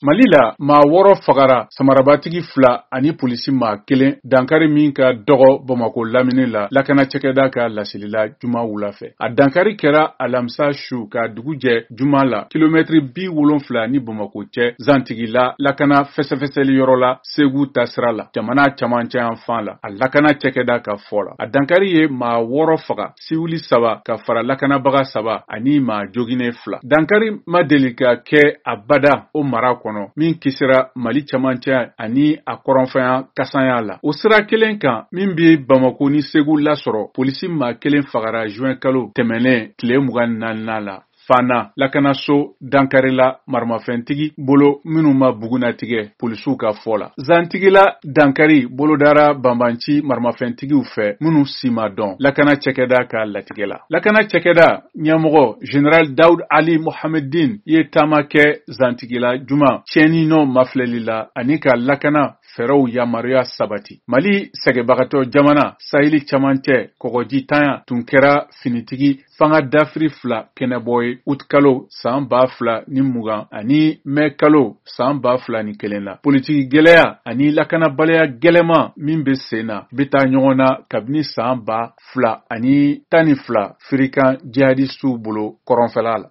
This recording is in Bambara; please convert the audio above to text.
Mali la maa 6 fagara samarabatigi 2 ani polisi maa 1 dankari min ka dɔgɔ Bamako lamini la lakana cɛkɛda ka lasilila juma wula fɛ. A dankari kɛra alamisa su ka dugu jɛ juma la kilomɛtiri 70 ni Bamako cɛ Zantigila lakana fɛsɛfɛsɛli yɔrɔ la Segu tasira la jamana camancɛ yan fan la a lakana cɛkɛda ka fɔ la. A dankari ye maa 6 faga siwili 3 ka fara lakanabaga 3 ani maa joginen 2. Dankari ma deli ka kɛ abada o mara kɔnɔ min kisira Mali camancɛ ani a kɔrɔnfɛnya kasanya la. O sira kelen kan min bi Bamako ni Segu lasɔrɔ polisi maa 1 fagara juin kalo tɛmɛnen tile 24 la. Fana lakanaso dankarila maramafɛntigi bolo minnu ma bugunatigɛ polisiw ka fɔ la. Zantigila dankari bolodara banbanci maramafɛntigiw fɛ minnu si ma dɔn lakana cɛkɛda ka latigɛ la. Lakana cɛkɛda ɲɛmɔgɔ General Daoud Ali Mohamedine ye taama kɛ Zantigila juma tiɲɛni nɔ mafilɛli la ani ka lakana fɛrɛw yamaruya sabati. Mali sɛgɛbagatɔ jamana saheli camancɛ kɔgɔji tanya tun kɛra finitigi fanga dafiri 2 kɛnɛbɔ ye Août kalo san 2020 ani mai kalo san 2001 la. Politiki gɛlɛya ani lakanabaliya gɛlɛma min bɛ sen na bɛ taa ɲɔgɔn na kabini san 2012 Firikan jihadistu bolo kɔrɔnfɛla la.